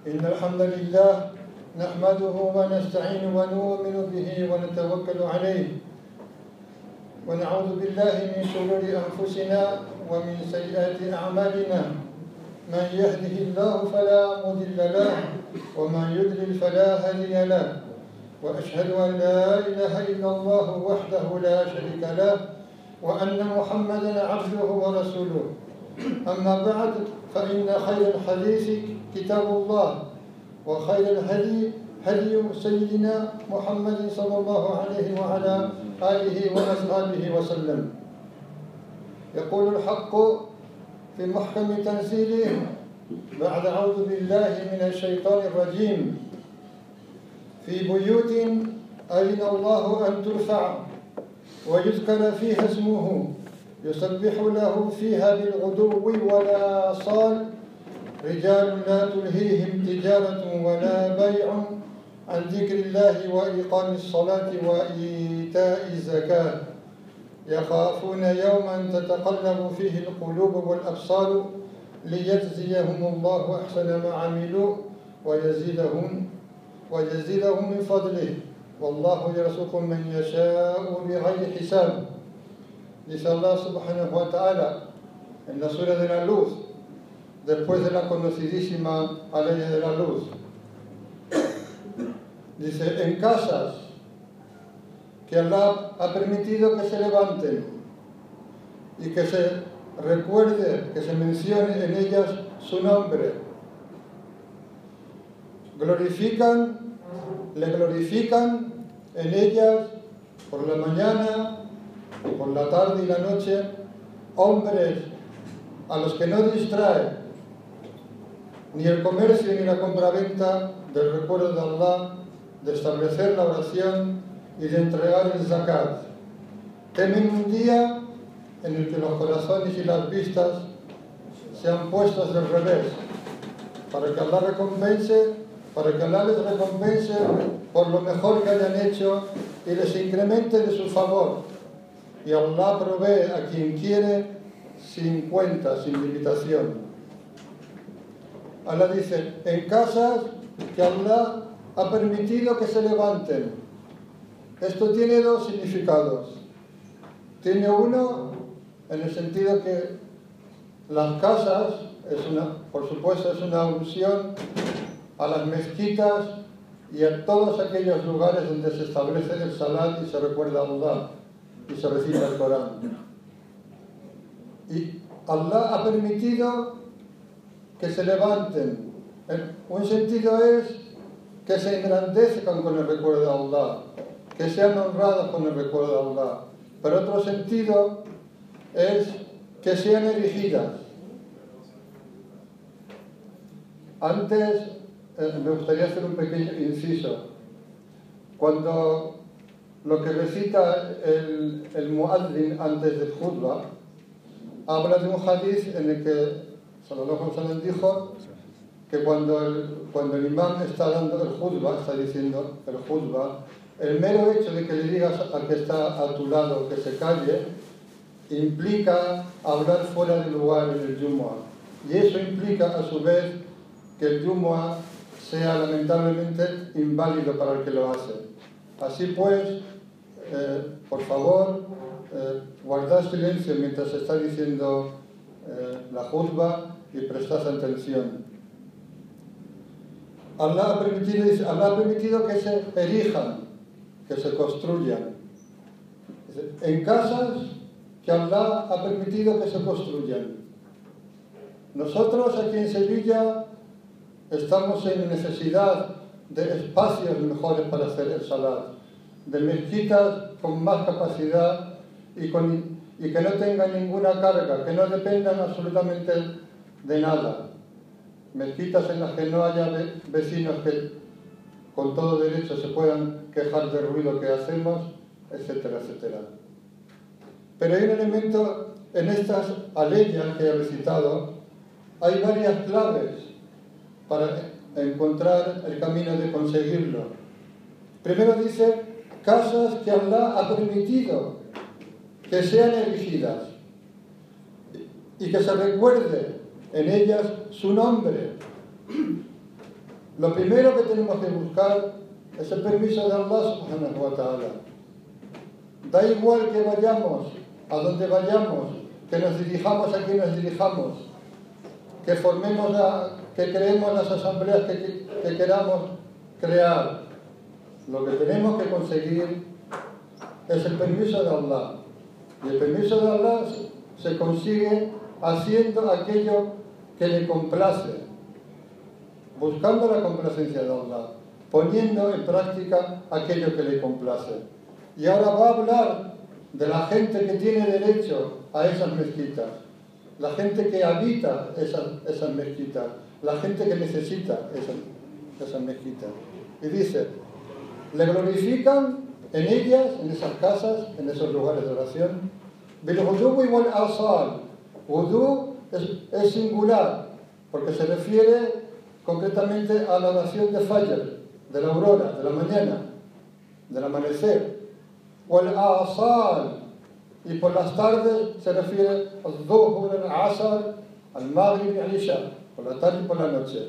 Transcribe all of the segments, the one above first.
إن الحمد لله نحمده ونستعين ونؤمن به ونتوكل عليه ونعوذ بالله من شرور أنفسنا ومن سيئات أعمالنا من يهده الله فلا مضل له ومن يضلل فلا هادي له وأشهد أن لا إله إلا الله وحده لا شريك له وأن محمدا عبده ورسوله أما بعد فإن خير الحديث كتاب الله وخير الهدي هدي سيدنا محمد صلى الله عليه وعلى آله وأصحابه وسلم. يقول الحق في محكم تنزيله بعد أعوذ بالله من الشيطان الرجيم في بيوت أذن الله أن ترفع ويذكر فيها اسمه يسبح له فيها بالغدو والآصال رجال لا تلهيهم تجارة ولا بيع عن ذكر الله وإقام الصلاة وإيتاء الزكاة يخافون يوما تتقلب فيه القلوب والأبصار ليجزيهم الله أحسن ما عملوا ويزيدهم من فضله والله يرزق من يشاء بغير حساب. Dice Allah subhanahu wa ta'ala en la sura de la luz, después de la conocidísima ley de la luz. Dice, en casas que Allah ha permitido que se levanten y que se recuerde, que se mencione en ellas su nombre, le glorifican en ellas por la mañana, por la tarde y la noche, hombres a los que no distrae ni el comercio ni la compraventa del recuerdo de Allah, de establecer la oración y de entregar el zakat. Temen un día en el que los corazones y las vistas sean puestos del revés, para que Allah les recompense por lo mejor que hayan hecho y les incremente de su favor. Y Allah provee a quien quiere sin cuenta, sin limitación. Allah dice, en casas que Allah ha permitido que se levanten. Esto tiene dos significados. Tiene uno en el sentido que las casas, por supuesto, es una alusión a las mezquitas y a todos aquellos lugares donde se establece el salat y se recuerda a Allah y se recita el Corán. Y Allah ha permitido que se levanten. Un sentido es que se engrandezcan con el recuerdo de Allah, que sean honrados con el recuerdo de Allah. Pero otro sentido es que sean erigidas. Antes, me gustaría hacer un pequeño inciso. Cuando lo que recita el muaddin antes del khutbah habla de un hadith en el que Sallallahu Alaihi Wasallam dijo que cuando el imam está dando el khutbah, está diciendo el khutbah, el mero hecho de que le digas al que está a tu lado que se calle implica hablar fuera del lugar en el Jumu'ah, y eso implica a su vez que el Jumu'ah sea lamentablemente inválido para el que lo hace. Así pues, por favor, guardad silencio mientras se está diciendo la khutbah y prestad atención. Allah ha permitido que se erijan, que se construyan. En casas que Allah ha permitido que se construyan. Nosotros aquí en Sevilla estamos en necesidad de espacios mejores para hacer el salat, de mezquitas con más capacidad y que no tengan ninguna carga, que no dependan absolutamente de nada. Mezquitas en las que no haya vecinos que con todo derecho se puedan quejar del ruido que hacemos, etcétera, etcétera. Pero hay un elemento en estas aleyas que he recitado, hay varias claves para encontrar el camino de conseguirlo. Primero dice, casas que Allah ha permitido que sean erigidas y que se recuerde en ellas su nombre. lo primero que tenemos que buscar es el permiso de Allah subhanahu wa ta'ala. Da igual que vayamos, a donde vayamos, que nos dirijamos a quien nos dirijamos, que que creemos las asambleas que queramos crear. Lo que tenemos que conseguir es el permiso de Allah. Y el permiso de Allah se consigue haciendo aquello que le complace, buscando la complacencia de Allah, poniendo en práctica aquello que le complace. Y ahora va a hablar de la gente que tiene derecho a esas mezquitas, la gente que habita esas mezquitas, la gente que necesita esas mezquitas. Y dice, le glorifican en ellas, en esas casas, en esos lugares de oración. Bil-Ghudú wal Asal. Ghudú es singular, porque se refiere concretamente a la oración de Fajr, de la aurora, de la mañana, del amanecer. Wal Asal. Y por las tardes se refiere al Dhuhr, al Asar, al Maghrib y al Isha, por la tarde y por la noche.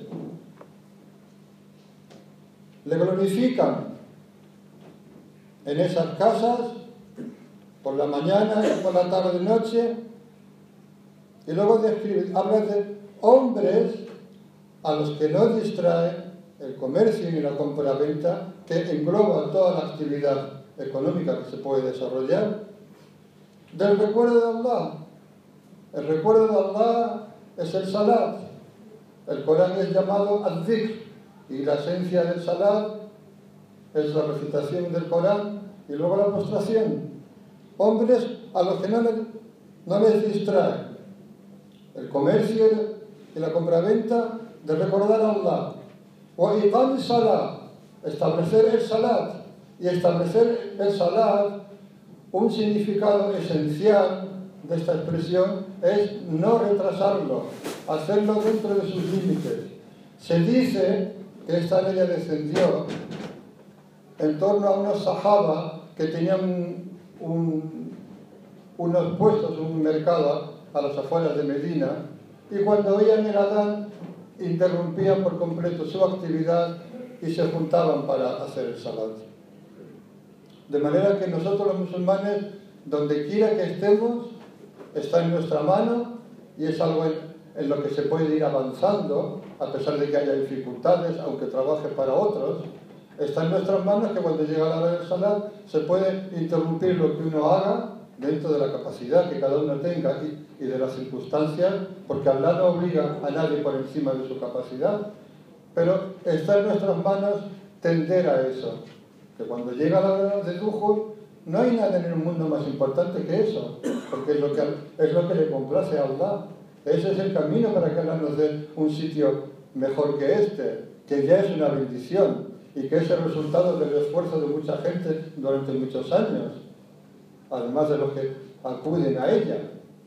Le glorifican en esas casas por la mañana y por la tarde y noche. Y luego habla de hombres a los que no distrae el comercio ni la compra-venta, que engloba toda la actividad económica que se puede desarrollar. Del recuerdo de Allah. El recuerdo de Allah es el salat. El Corán es llamado al-dhikr, y la esencia del salat es la recitación del Corán y luego la postración. Hombres a los que no les distrae el comercio y la compraventa, de recordar a Allah. Wa iqam salat, establecer el salat. Y establecer el salat, un significado esencial de esta expresión es no retrasarlo, hacerlo dentro de sus límites. Se dice que esta ley descendió en torno a unos sahaba que tenían unos puestos, un mercado a las afueras de Medina, y cuando oían el adán interrumpían por completo su actividad y se juntaban para hacer el salat. De manera que nosotros los musulmanes, donde quiera que estemos, está en nuestra mano y es algo en lo que se puede ir avanzando, a pesar de que haya dificultades, aunque trabaje para otros. Está en nuestras manos que cuando llega la hora del salat se puede interrumpir lo que uno haga dentro de la capacidad que cada uno tenga y de las circunstancias, porque Allah no obliga a nadie por encima de su capacidad, pero está en nuestras manos tender a eso. Que cuando llega la hora de Dhuhr, no hay nada en el mundo más importante que eso, porque es lo que le complace a Allah. Ese es el camino para que Allah nos dé un sitio mejor que este, que ya es una bendición y que es el resultado del esfuerzo de mucha gente durante muchos años, además de los que acuden a ella.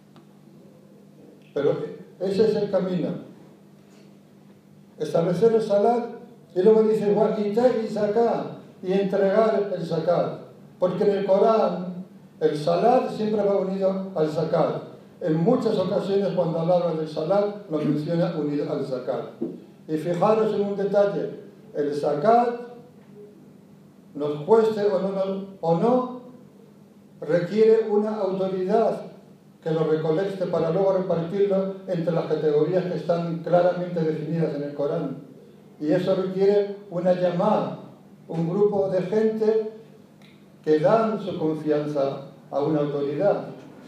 Pero ese es el camino. Establecer el salat, y luego dice, wa ita'i zakat, y entregar el zakat. Porque en el Corán el salat siempre va unido al zakat. En muchas ocasiones cuando habla del salat lo menciona unido al zakat. Y fijaros en un detalle, el zakat, nos cueste o no, requiere una autoridad que lo recolecte para luego repartirlo entre las categorías que están claramente definidas en el Corán. Y eso requiere una llamada, un grupo de gente que dan su confianza a una autoridad.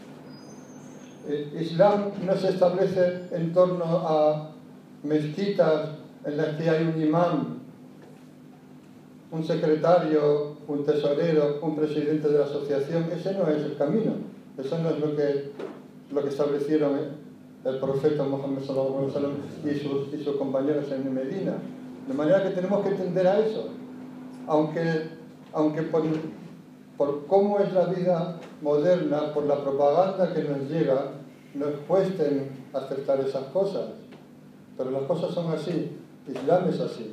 El Islam no se establece en torno a mezquitas en las que hay un imán, un secretario, un tesorero, un presidente de la asociación. Ese no es el camino. Eso no es lo que establecieron el profeta Muhammad sallallahu alaihi wasallam y sus compañeros en Medina. De manera que tenemos que tender a eso. Aunque por cómo es la vida moderna, por la propaganda que nos llega, nos cuesten aceptar esas cosas. Pero las cosas son así. Islam es así.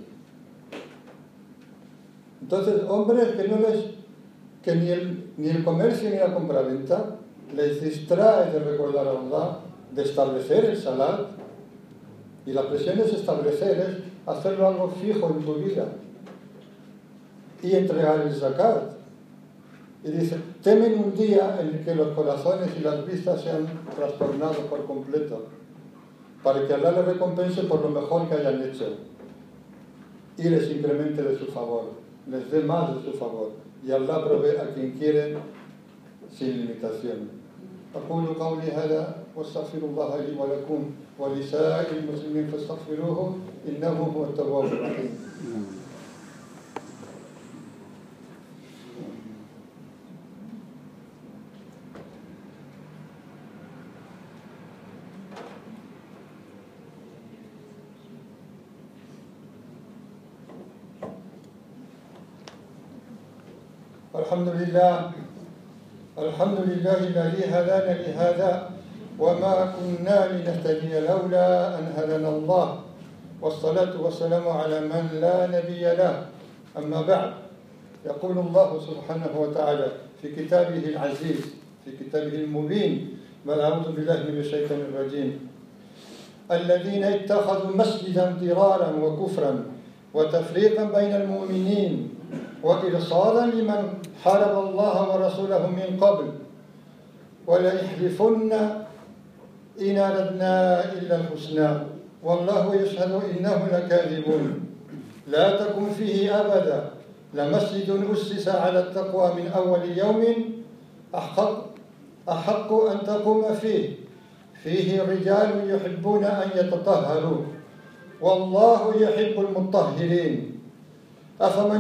Entonces, hombres que ni el comercio ni la compraventa les distrae de recordar a Allah, de establecer el salat, Y la presión es establecer, es hacerlo algo fijo en tu vida. Y entregar el zakat. Y dice, temen un día en el que los corazones y las vistas sean trastornados por completo, para que Allah les recompense por lo mejor que hayan hecho y les incremente de su favor, les dé más de su favor. Y Allah provee a quien quiere sin limitación. أقول قولي هذا واستغفر الله لي ولكم ولسائر المسلمين فاستغفروه إنه هو التواب الرحيم. الحمد لله الذي هدانا لهذا وما كنا لنهتدي لولا أن هدانا الله والصلاة والسلام على من لا نبي له أما بعد يقول الله سبحانه وتعالى في كتابه العزيز في كتابه المبين بل أعوذ بالله من الشيطان الرجيم الذين اتخذوا مسجدا ضرارا وكفرا وتفريقا بين المؤمنين وإرصادا لمن حارب الله ورسوله من قبل وليحلفن إن أردنا إلا الحسنى والله يشهد إنهم لكاذبون لا تكن فيه أبدا لمسجد أسس على التقوى من أول يوم أحق أن تقوم فيه رجال يحبون أن يتطهروا والله يحب المطهرين أفمن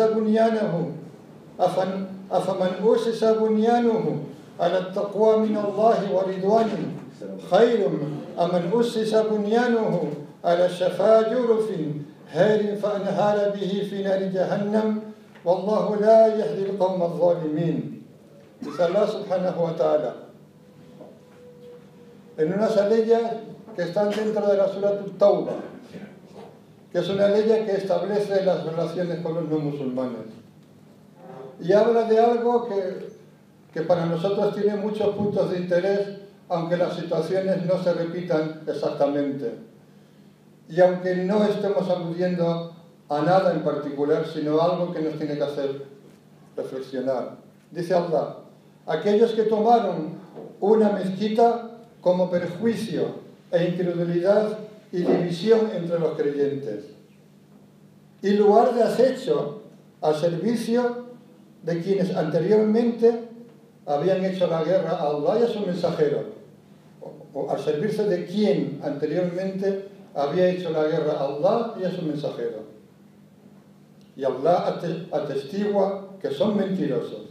أسس بنيانه على التقوى من الله ورضوان خير أم من أسس بنيانه على شفا جرف هار فأنهار به في نار جهنم والله لا يهدي القوم الظالمين. Dice Allah subhanahu wa ta'ala en unas leyes que están dentro de la Surah At-Tawbah, que es una ley que establece las relaciones con los no musulmanes. Y habla de algo que para nosotros tiene muchos puntos de interés, aunque las situaciones no se repitan exactamente. Y aunque no estemos aludiendo a nada en particular, sino a algo que nos tiene que hacer reflexionar. Dice Allah, aquellos que tomaron una mezquita como perjuicio e incredulidad y división entre los creyentes, y lugar de acecho al servicio de quienes anteriormente habían hecho la guerra a Allah y a su mensajero, o al servirse de quien anteriormente había hecho la guerra a Allah y a su mensajero. Y Allah atestigua que son mentirosos.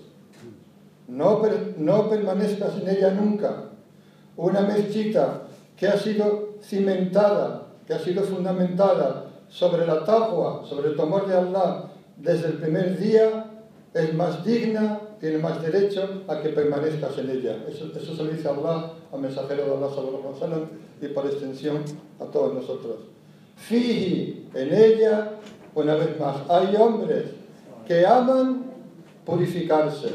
No permanezcas en ella nunca. Una mezquita que ha sido cimentada, que ha sido fundamentada sobre la taqwa, sobre el temor de Allah desde el primer día, es más digna, tiene más derecho a que permanezcas en ella. Eso se lo dice Allah al mensajero de Allah sallallahu alaihi wasallam y por extensión a todos nosotros. Fihi, en ella, una vez más, hay hombres que aman purificarse.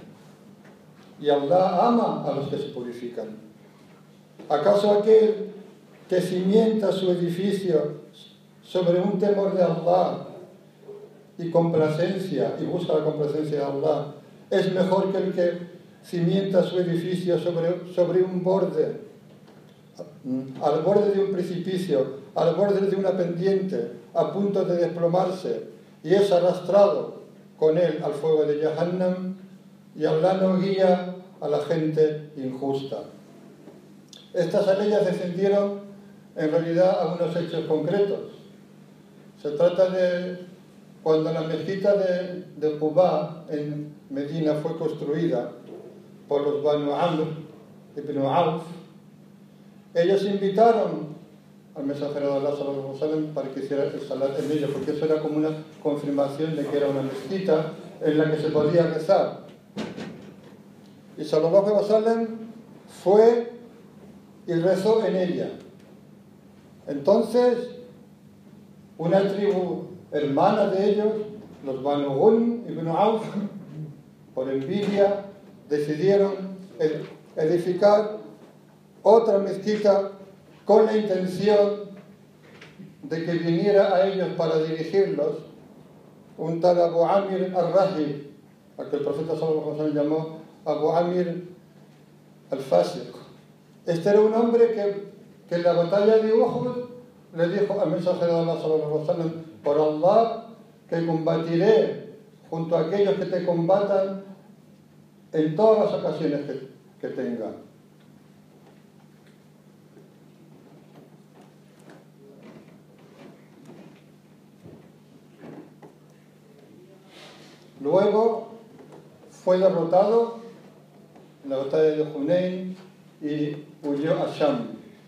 Y Allah ama a los que se purifican. ¿Acaso aquel que cimienta su edificio sobre un temor de Allah y complacencia, y busca la complacencia de Allah, es mejor que el que cimienta su edificio sobre un borde, al borde de un precipicio, al borde de una pendiente, a punto de desplomarse, y es arrastrado con él al fuego de Jahannam? Y Allah no guía a la gente injusta. Estas leyes descendieron en realidad a unos hechos concretos. Se trata de cuando la mezquita de Quba en Medina fue construida por los Banu Amr ibn Auf. Ellos invitaron al mensajero de Allah sallallahu alaihi wasallam para que hiciera el salat en ella, porque eso era como una confirmación de que era una mezquita en la que se podía rezar. Y sallallahu alaihi wasallam fue y rezó en ella. Entonces, una tribu hermana de ellos, los Banu Ghun ibn Auf, por envidia, decidieron edificar otra mezquita con la intención de que viniera a ellos para dirigirlos un tal Abu Amir al-Rahib, al que el profeta sallallahu alaihi wasallam llamó Abu Amir al-Fasiq. Este era un hombre que en la batalla de Uhud le dijo al mensajero de Allah sallallahu alaihi wasallam: por Allah que combatiré junto a aquellos que te combatan en todas las ocasiones que tenga. Luego fue derrotado en la batalla de Hunayn y huyó a Sham.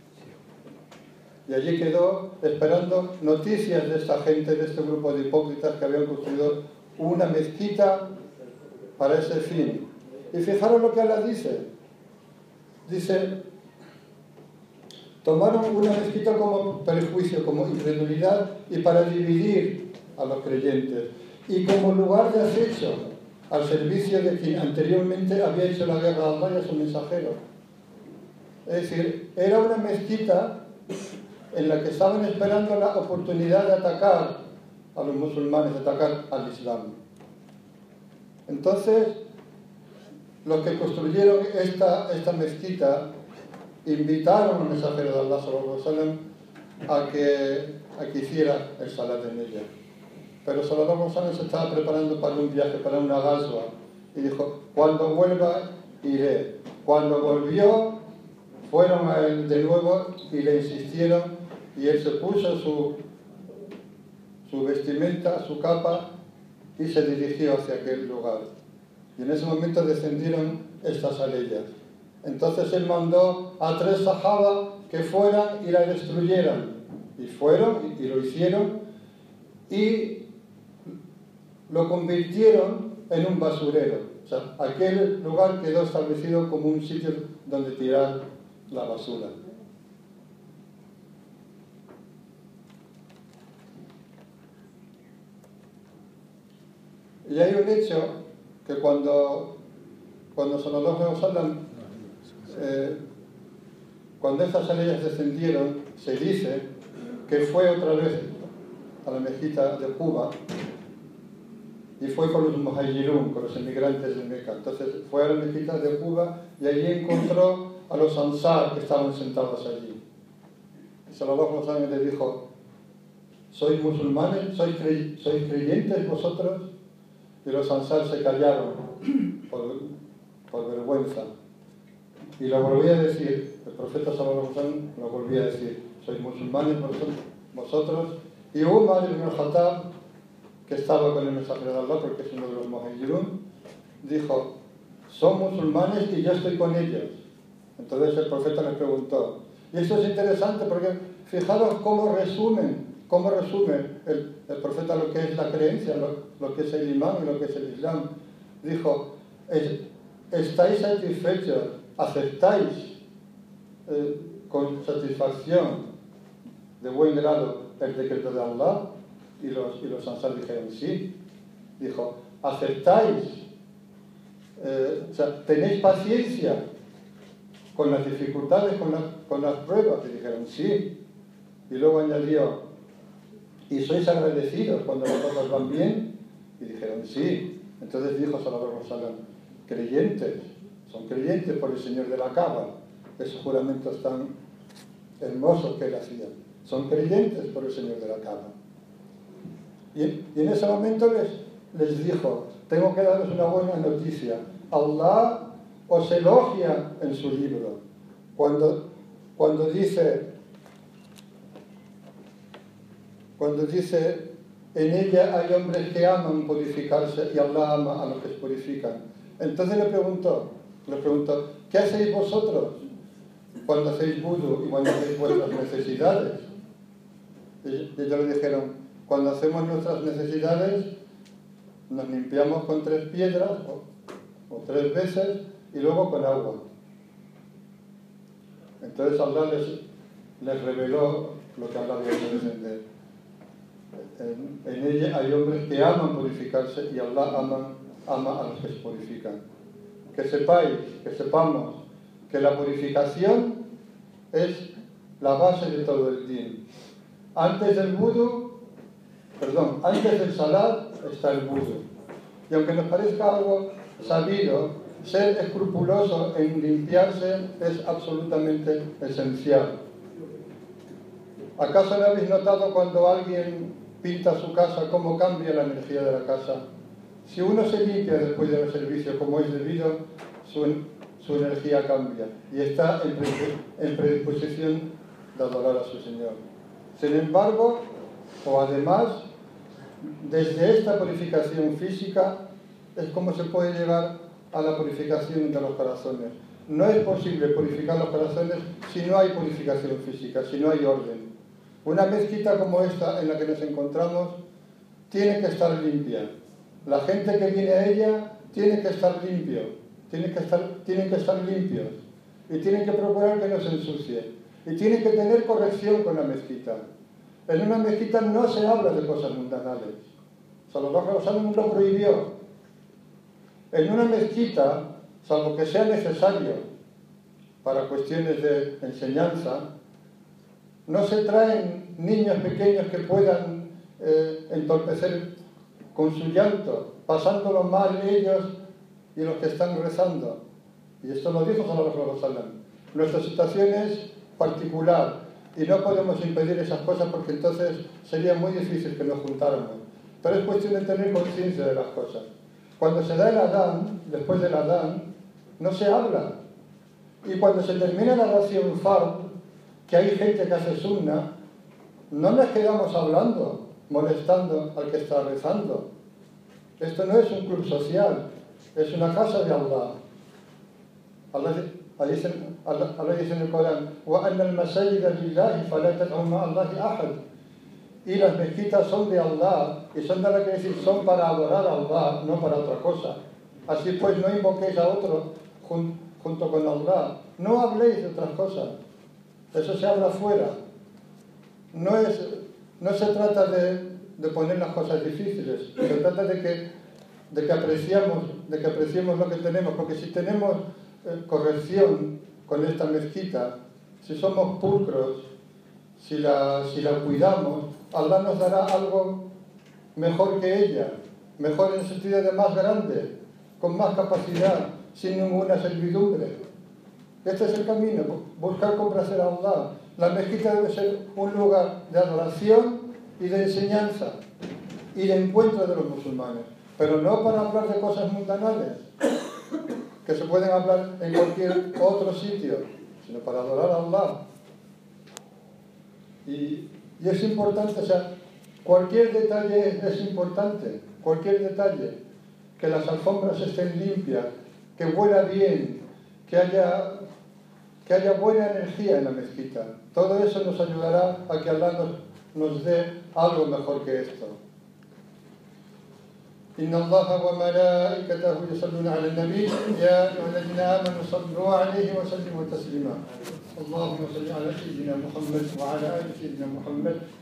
Y allí quedó esperando noticias de esta gente, de este grupo de hipócritas que habían construido una mezquita para ese fin. Y fijaros lo que Allah dice. Dice, tomaron una mezquita como perjuicio, como incredulidad y para dividir a los creyentes. Y como lugar de acecho al servicio de quien anteriormente había hecho la guerra a Allah y a su mensajero. Es decir, era una mezquita en la que estaban esperando la oportunidad de atacar a los musulmanes, de atacar al Islam. Entonces, los que construyeron esta mezquita invitaron al mensajero de Allah sallallahu alaihi wasallam a que hiciera el salat en ella. Pero sallallahu alaihi wasallam se estaba preparando para un viaje, para una ghazwa, y dijo: cuando vuelva iré. Cuando volvió, fueron a él de nuevo y le insistieron, y él se puso su vestimenta, su capa, y se dirigió hacia aquel lugar. Y en ese momento descendieron estas aleyas. Entonces él mandó a 3 sahaba que fueran y la destruyeran. Y fueron y lo hicieron y lo convirtieron en un basurero. O sea, aquel lugar quedó establecido como un sitio donde tirar la basura. Y hay un hecho que cuando sallallahu alaihi wasallam, cuando estas aleyas descendieron, se dice que fue otra vez a la mezquita de Quba y fue con los muhajirun, con los emigrantes de Meca. Entonces fue a la mezquita de Quba y allí encontró a los ansar que estaban sentados allí. Y sallallahu alaihi wasallam le dijo: ¿sois musulmanes? ¿Sois creyentes vosotros? Y los ansar se callaron por vergüenza. Y lo volví a decir, el profeta sallallahu alaihi wasallam lo volvía a decir: ¿sois musulmanes vosotros? Y Umar ibn al-Khattab, que estaba con el mensajero de Allah, porque es uno de los muhajirun, dijo: son musulmanes y yo estoy con ellos. Entonces el profeta le preguntó. Y esto es interesante porque fijaros cómo resume el profeta lo que es la creencia, lo que es el imán y lo que es el islam. Dijo: ¿estáis satisfechos? ¿Aceptáis con satisfacción de buen grado el decreto de Allah? Y los ansar dijeron: sí. Dijo: ¿aceptáis? O sea, ¿tenéis paciencia con las dificultades, con las pruebas? Y dijeron: sí. Y luego añadió: ¿y sois agradecidos cuando las cosas van bien? Y dijeron: sí. Entonces dijo sallallahu alaihi wasallam: creyentes, son creyentes por el Señor de la Kaaba, esos juramentos tan hermosos que él hacía. Son creyentes por el Señor de la Kaaba. Y en ese momento les dijo: tengo que daros una buena noticia. Allah os elogia en su libro cuando dice en ella hay hombres que aman purificarse y Allah ama a los que se purifican. Entonces le preguntó, ¿qué hacéis vosotros cuando hacéis vudu y cuando hacéis vuestras necesidades? Y ellos le dijeron: cuando hacemos nuestras necesidades nos limpiamos con 3 piedras o 3 veces y luego con agua. Entonces Allah les reveló lo que Allah había de descender. En ella hay hombres que aman purificarse y Allah ama a los que se purifican. Que sepamos que la purificación es la base de todo el din. Antes del salat está el wudu. Y aunque nos parezca algo sabido, ser escrupuloso en limpiarse es absolutamente esencial. ¿Acaso no habéis notado cuando alguien pinta su casa cómo cambia la energía de la casa? Si uno se limpia después del servicio como es debido, su energía cambia y está en predisposición de adorar a su Señor. Sin embargo, o además, desde esta purificación física es como se puede llegar a la purificación de los corazones. No es posible purificar los corazones si no hay purificación física, si no hay orden. Una mezquita como esta en la que nos encontramos tiene que estar limpia. La gente que viene a ella tiene que estar limpio, tienen que estar limpios y tienen que procurar que no se ensucie y tienen que tener corrección con la mezquita. En una mezquita no se habla de cosas mundanales. Sallallahu alaihi wasallam lo prohibió. En una mezquita, salvo que sea necesario para cuestiones de enseñanza, no se traen niños pequeños que puedan entorpecer con su llanto, pasándolo mal ellos y los que están rezando. Y esto lo dijo Sallallahu alaihi wasallam. Nuestra situación es particular y no podemos impedir esas cosas porque entonces sería muy difícil que nos juntáramos. Pero es cuestión de tener conciencia de las cosas. Cuando se da el Adán, después del Adán, no se habla. Y cuando se termina la oración Fard, que hay gente que hace sunna, no nos quedamos hablando, molestando al que está rezando. Esto no es un club social, es una casa de Allah. Allah dice en el Corán: وَأَنَّ الْمَسَاجِدَ لِلَّهِ فَلَا تَدْعُوا مَعَ اللَّهِ أَحَدٍ. Y las mezquitas son de Allah, y son de la que decir, son para adorar a Allah, no para otra cosa. Así pues, no invoquéis a otro junto con Allah. No habléis de otras cosas. Eso se habla fuera. No se trata de poner las cosas difíciles, se trata de que apreciemos lo que tenemos, porque si tenemos corrección con esta mezquita, si somos pulcros, si la cuidamos, Allah nos dará algo mejor que ella, mejor en el sentido de más grande, con más capacidad, sin ninguna servidumbre. Este es el camino, buscar complacer a Allah. La mezquita debe ser un lugar de adoración y de enseñanza y de encuentro de los musulmanes, pero no para hablar de cosas mundanales que se pueden hablar en cualquier otro sitio, sino para adorar a Allah. Y es importante, o sea, cualquier detalle es importante, cualquier detalle, que las alfombras estén limpias, que huela bien, que haya buena energía en la mezquita. Todo eso nos ayudará a que Allah nos dé algo mejor que esto. إن الله وملائكته يصلون على النبي يا أيها الذين آمنوا صلوا عليه وسلموا تسليما اللهم صل على سيدنا محمد وعلى آل سيدنا محمد